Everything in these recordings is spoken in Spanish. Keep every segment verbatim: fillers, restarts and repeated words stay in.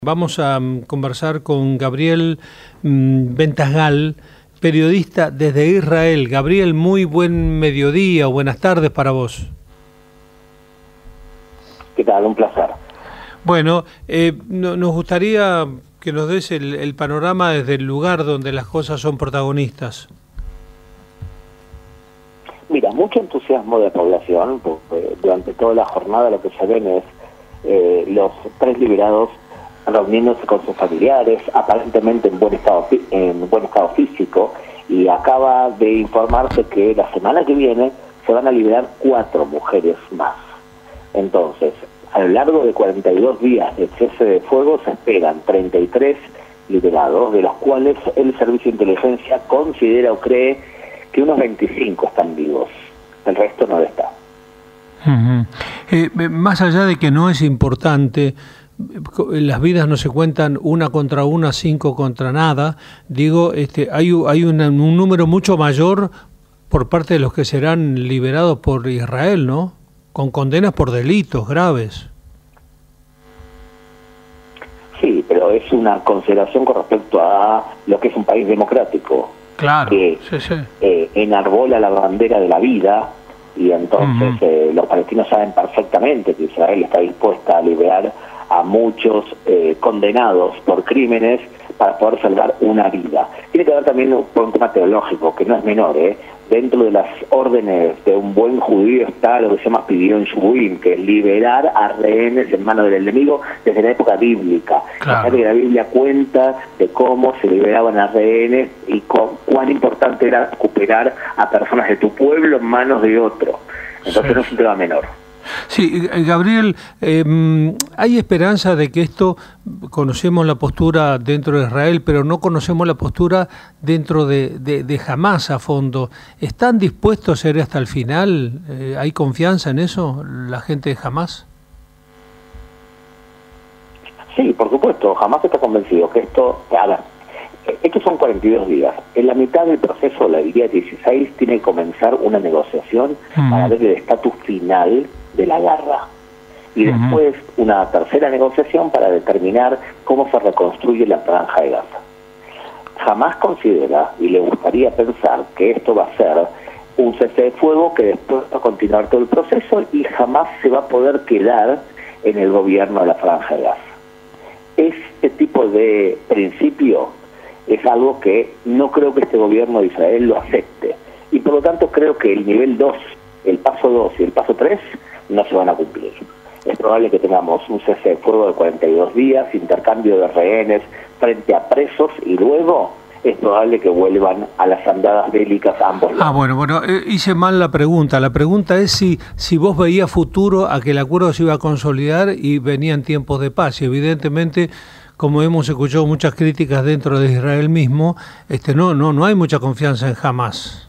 Vamos a um, conversar con Gabriel um, Ventasgal, periodista desde Israel. Gabriel, muy buen mediodía o buenas tardes para vos. ¿Qué tal? Un placer. Bueno, eh, no, nos gustaría que nos des el, el panorama desde el lugar donde las cosas son protagonistas. Mira, mucho entusiasmo de población, porque durante toda la jornada lo que se ven es eh, los tres liberados reuniéndose con sus familiares, aparentemente en buen estado en buen estado físico, y acaba de informarse que la semana que viene se van a liberar cuatro mujeres más. Entonces, a lo largo de cuarenta y dos días de cese de fuego se esperan treinta y tres liberados, de los cuales el Servicio de Inteligencia considera o cree que unos veinticinco están vivos, el resto no lo está. Uh-huh. eh, más allá de que no es importante, las vidas no se cuentan una contra una, cinco contra nada, digo, este, hay, hay una, un número mucho mayor por parte de los que serán liberados por Israel, ¿no? Con condenas por delitos graves. Sí, pero es una consideración con respecto a lo que es un país democrático. Claro, que sí, sí. Eh, enarbola la bandera de la vida, y entonces uh-huh. eh, los palestinos saben perfectamente que Israel está dispuesta a liberar a muchos eh, condenados por crímenes para poder salvar una vida. Tiene que ver también con un tema teológico, que no es menor, ¿eh? Dentro de las órdenes de un buen judío está lo que se llama Pidyon Shuvim, que es liberar a rehenes en manos del enemigo desde la época bíblica. Claro. La Biblia cuenta de cómo se liberaban a rehenes y con, cuán importante era recuperar a personas de tu pueblo en manos de otro. Entonces sí. No es un tema menor. Sí, Gabriel, eh, hay esperanza de que esto, conocemos la postura dentro de Israel, pero no conocemos la postura dentro de, de, de Hamás a fondo. ¿Están dispuestos a ir hasta el final? Eh, ¿Hay confianza en eso, la gente de Hamás? Sí, por supuesto, Hamás está convencido que esto, a ver, estos son cuarenta y dos días. En la mitad del proceso, el día dieciséis, tiene que comenzar una negociación mm. para ver el estatus final de la guerra, y uh-huh. después una tercera negociación para determinar cómo se reconstruye la franja de Gaza. Jamás considera, y le gustaría pensar, que esto va a ser un cese de fuego que después va a continuar todo el proceso y jamás se va a poder quedar en el gobierno de la franja de Gaza. Este tipo de principio es algo que no creo que este gobierno de Israel lo acepte, y por lo tanto creo que el nivel dos, el paso dos y el paso tres no se van a cumplir. Es probable que tengamos un cese de fuego de cuarenta y dos días, intercambio de rehenes frente a presos, y luego es probable que vuelvan a las andadas bélicas a ambos lados. Ah, bueno, bueno, eh, hice mal la pregunta. La pregunta es si, si vos veías futuro a que el acuerdo se iba a consolidar y venían tiempos de paz. Y evidentemente, como hemos escuchado muchas críticas dentro de Israel mismo, este no, no, no hay mucha confianza en Hamás.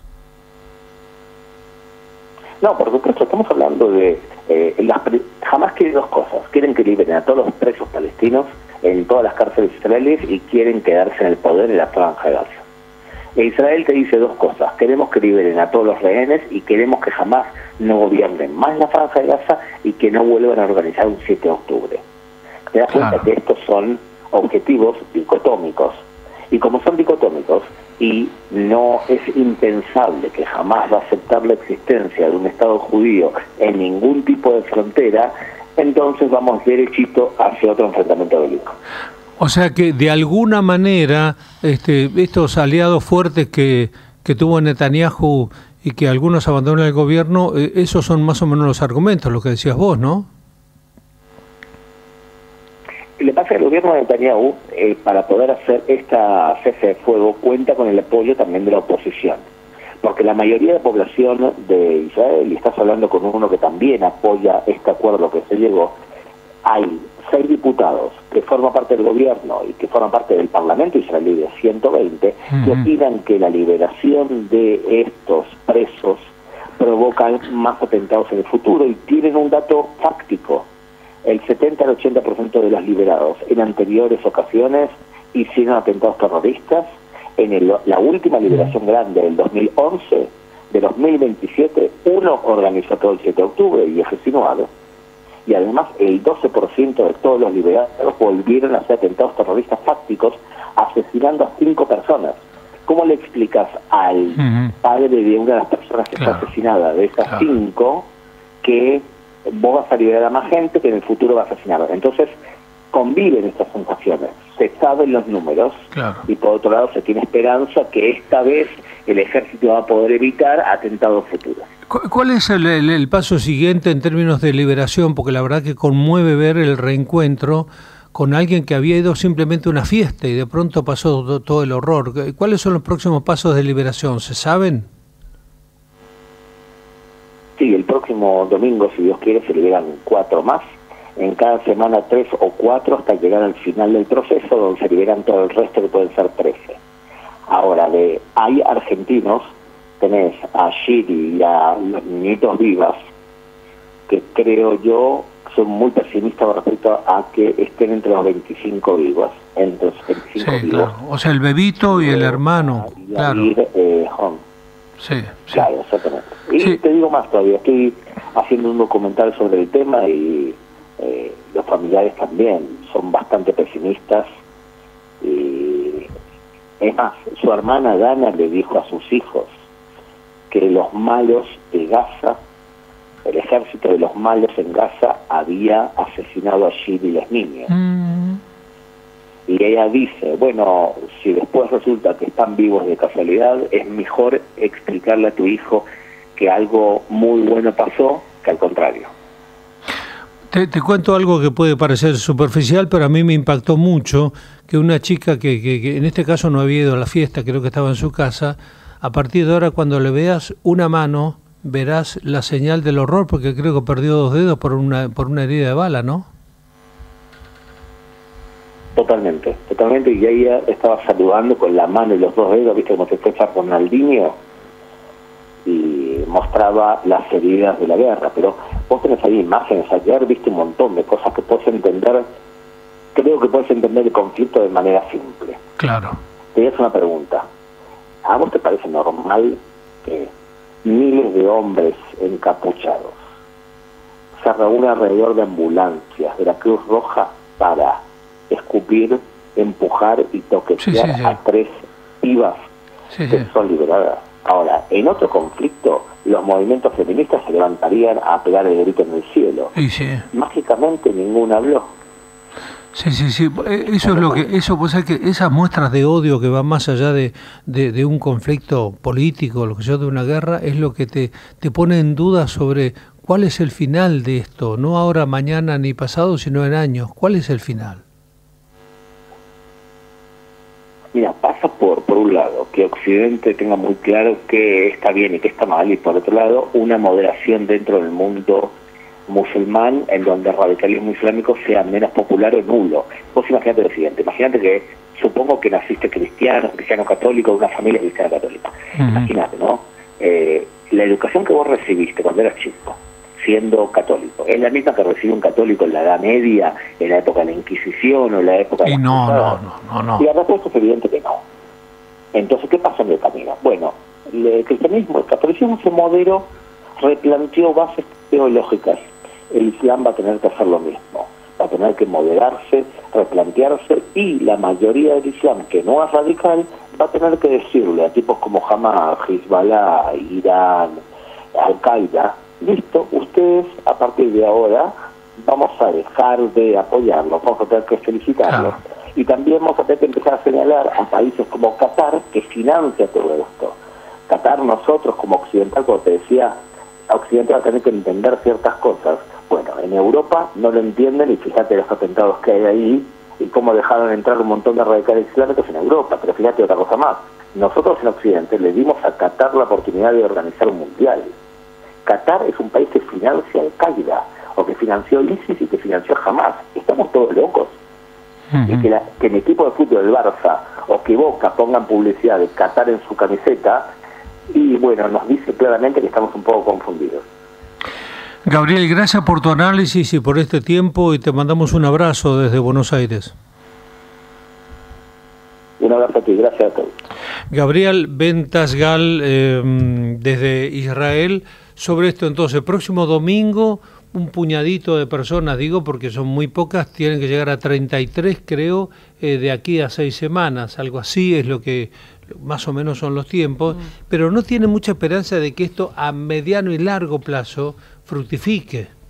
No, por supuesto, estamos hablando de... Eh, las pre- jamás quieren dos cosas. Quieren que liberen a todos los presos palestinos en todas las cárceles israelíes y quieren quedarse en el poder en la franja de Gaza. E Israel te dice dos cosas. Queremos que liberen a todos los rehenes y queremos que jamás no gobiernen más la franja de Gaza y que no vuelvan a organizar un siete de octubre. Te das cuenta claro. que estos son objetivos dicotómicos. Y como son dicotómicos, y no es impensable que jamás va a aceptar la existencia de un Estado judío en ningún tipo de frontera, entonces vamos derechito hacia otro enfrentamiento bélico. O sea que de alguna manera este, estos aliados fuertes que, que tuvo Netanyahu y que algunos abandonan el gobierno, eh, esos son más o menos los argumentos, lo que decías vos, ¿no? Le pasa al gobierno de Netanyahu, eh, para poder hacer esta cese de fuego, cuenta con el apoyo también de la oposición. Porque la mayoría de la población de Israel, y estás hablando con uno que también apoya este acuerdo que se llegó, hay seis diputados que forman parte del gobierno y que forman parte del Parlamento israelí de ciento veinte, uh-huh. que opinan que la liberación de estos presos provoca más atentados en el futuro, y tienen un dato fáctico. El setenta al ochenta por ciento de los liberados en anteriores ocasiones hicieron atentados terroristas. En el, la última liberación grande del dos mil once, de dos mil veintisiete, uno organizó todo el siete de octubre y es insinuado. y además el doce por ciento de todos los liberados volvieron a hacer atentados terroristas fácticos, asesinando a cinco personas. ¿Cómo le explicas al uh-huh. padre de una de las personas que claro. está asesinada, de esas claro. cinco, que vos vas a liberar a más gente que en el futuro va a asesinar? Entonces, conviven estas sensaciones, se saben los números, claro. y por otro lado se tiene esperanza que esta vez el ejército va a poder evitar atentados futuros. ¿Cuál es el, el, el paso siguiente en términos de liberación? Porque la verdad que conmueve ver el reencuentro con alguien que había ido simplemente a una fiesta y de pronto pasó todo, todo el horror. ¿Cuáles son los próximos pasos de liberación? ¿Se saben? Sí, el próximo domingo, si Dios quiere, se liberan cuatro más. En cada semana tres o cuatro hasta llegar al final del proceso, donde se liberan todo el resto, que pueden ser trece. Ahora, de hay argentinos, tenés a Giri y a los niñitos Vivas, que creo yo son muy pesimistas con respecto a que estén entre los veinticinco vivos. Entre los veinticinco sí, vivos. Claro. O sea, el bebito y el hermano. Y claro. Ir, eh, home. Sí, sí. Claro, exactamente. Y sí. te digo más todavía, estoy haciendo un documental sobre el tema y eh, los familiares también son bastante pesimistas. Y es más, su hermana Dana le dijo a sus hijos que los malos de Gaza, el ejército de los malos en Gaza había asesinado a Gil y los niños. Mm. Y ella dice, bueno, si después resulta que están vivos de casualidad, es mejor explicarle a tu hijo que algo muy bueno pasó que al contrario. Te, te cuento algo que puede parecer superficial, pero a mí me impactó mucho, que una chica que, que, que en este caso no había ido a la fiesta, creo que estaba en su casa, a partir de ahora cuando le veas una mano, verás la señal del horror, porque creo que perdió dos dedos por una por una herida de bala, ¿no? Totalmente, totalmente, y ella estaba saludando con la mano y los dos dedos, viste como si fuese Ronaldinho, y mostraba las heridas de la guerra. Pero vos tenés ahí imágenes, ayer viste un montón de cosas que puedes entender, creo que puedes entender el conflicto de manera simple. Claro. Te voy a hacer una pregunta, ¿a vos te parece normal que miles de hombres encapuchados se reúnen alrededor de ambulancias de la Cruz Roja para escupir, empujar y toquetear sí, sí, sí. a tres pibas sí, que sí. son liberadas? Ahora, en otro conflicto, los movimientos feministas se levantarían a pegar el grito en el cielo. Sí, sí. Mágicamente ninguno habló. Sí, sí, sí. Eso es lo que, eso, pues es que esas muestras de odio que van más allá de, de, de un conflicto político, lo que sea, de una guerra, es lo que te, te pone en duda sobre cuál es el final de esto, no ahora, mañana ni pasado, sino en años. ¿Cuál es el final? Mira, pasa por, por un lado, que Occidente tenga muy claro qué está bien y qué está mal, y por otro lado, una moderación dentro del mundo musulmán, en donde el radicalismo islámico sea menos popular o nulo. Vos imaginate lo siguiente, imagínate que, supongo que naciste cristiano, cristiano católico, de una familia cristiana católica. Uh-huh. Imagínate, ¿no? Eh, la educación que vos recibiste cuando eras chico, siendo católico, es la misma que recibió un católico en la Edad Media, en la época de la Inquisición o en la época de la... Y no, no, no, no, no. Y la respuesta es evidente que no. Entonces, ¿qué pasa en el camino? Bueno, el cristianismo, el catolicismo se moderó, replanteó bases teológicas. El Islam va a tener que hacer lo mismo, va a tener que moderarse, replantearse, y la mayoría del Islam, que no es radical, va a tener que decirle a tipos como Hamas, Hezbollah, Irán, Al-Qaeda, listo, ustedes a partir de ahora vamos a dejar de apoyarlos, vamos a tener que felicitarlos. Claro. Y también vamos a tener que empezar a señalar a países como Qatar, que financia todo esto. Qatar, nosotros como occidental, como te decía, Occidente va a tener que entender ciertas cosas. Bueno, en Europa no lo entienden, y fíjate los atentados que hay ahí y cómo dejaron entrar un montón de radicales islámicos en Europa. Pero fíjate otra cosa más, nosotros en Occidente le dimos a Qatar la oportunidad de organizar un mundial. Qatar es un país que financia Al-Qaeda, o que financió ISIS y que financió Hamas. Estamos todos locos. Uh-huh. Y que, la, que el equipo de fútbol del Barça o que Boca pongan publicidad de Qatar en su camiseta, y bueno, nos dice claramente que estamos un poco confundidos. Gabriel, gracias por tu análisis y por este tiempo, y te mandamos un abrazo desde Buenos Aires. Un abrazo a ti, gracias a todos. Gabriel Ventasgal, eh, desde Israel, sobre esto entonces, próximo domingo un puñadito de personas, digo, porque son muy pocas, tienen que llegar a treinta y tres, creo, eh, de aquí a seis semanas, algo así es lo que más o menos son los tiempos, mm. pero no tiene mucha esperanza de que esto a mediano y largo plazo fructifique.